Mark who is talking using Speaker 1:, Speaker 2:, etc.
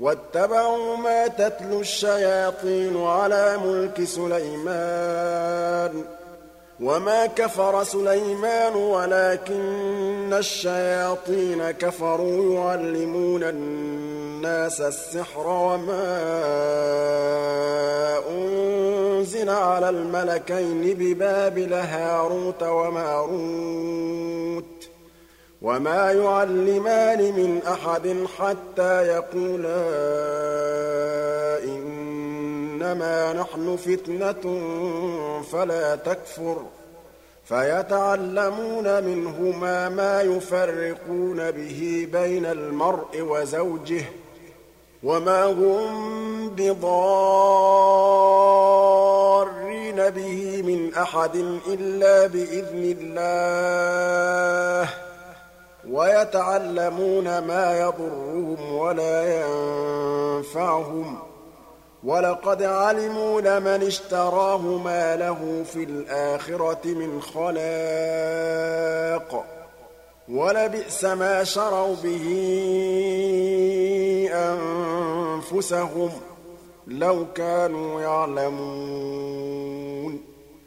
Speaker 1: واتبعوا ما تتلو الشياطين على ملك سليمان وما كفر سليمان ولكن الشياطين كفروا يعلمون الناس السحر وما أنزل على الملكين ببابل هاروت وماروت وما يعلمان من أحد حتى يقولا إنما نحن فتنة فلا تكفر فيتعلمون منهما ما يفرقون به بين المرء وزوجه وما هم بضارين به من أحد إلا بإذن الله ويتعلمون ما يضرهم ولا ينفعهم ولقد علموا لمن اشتراه ما له في الآخرة من خلاق ولبئس ما شروا به أنفسهم لو كانوا يعلمون